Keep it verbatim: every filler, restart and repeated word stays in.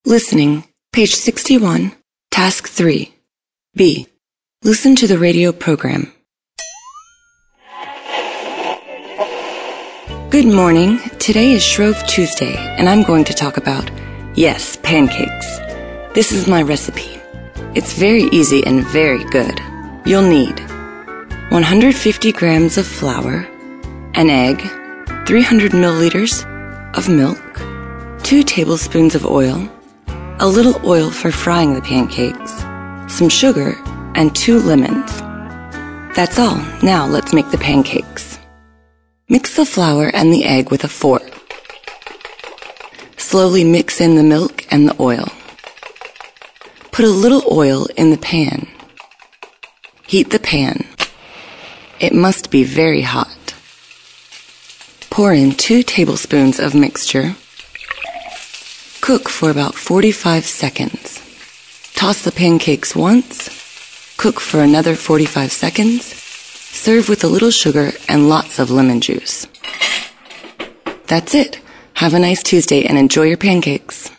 Listening, page sixty-one, task three. B. Listen to the radio program. Good morning. Today is Shrove Tuesday, and I'm going to talk about, yes, pancakes. This is my recipe. It's very easy and very good. You'll need one hundred fifty grams of flour, an egg, three hundred milliliters of milk, two tablespoons of oil, a little oil for frying the pancakes, some sugar, and two lemons. That's all. Now let's make the pancakes. Mix the flour and the egg with a fork. Slowly mix in the milk and the oil. Put a little oil in the pan. Heat the pan. It must be very hot. Pour in two tablespoons of mixture. Cook for about forty-five seconds. Toss the pancakes once. Cook for another forty-five seconds. Serve with a little sugar and lots of lemon juice. That's it. Have a nice Tuesday and enjoy your pancakes.